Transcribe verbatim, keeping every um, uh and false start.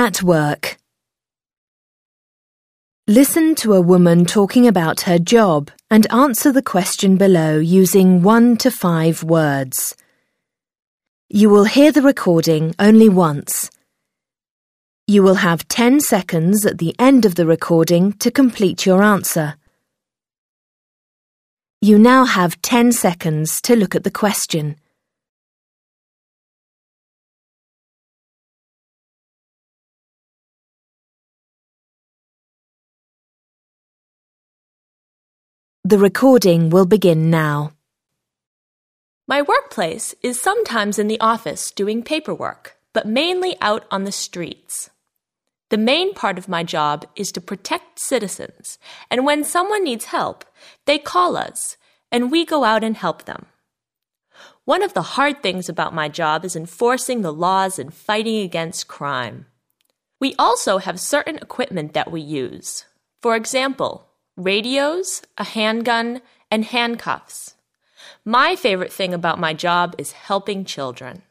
At work. Listen to a woman talking about her job and answer the question below using one to five words. You will hear the recording only once. You will have ten seconds at the end of the recording to complete your answer. You now have ten seconds to look at the question. The recording will begin now. My workplace is sometimes in the office doing paperwork, but mainly out on the streets. The main part of my job is to protect citizens, and when someone needs help, they call us, and we go out and help them. One of the hard things about my job is enforcing the laws and fighting against crime. We also have certain equipment that we use. For example, radios, a handgun, and handcuffs. My favorite thing about my job is helping children.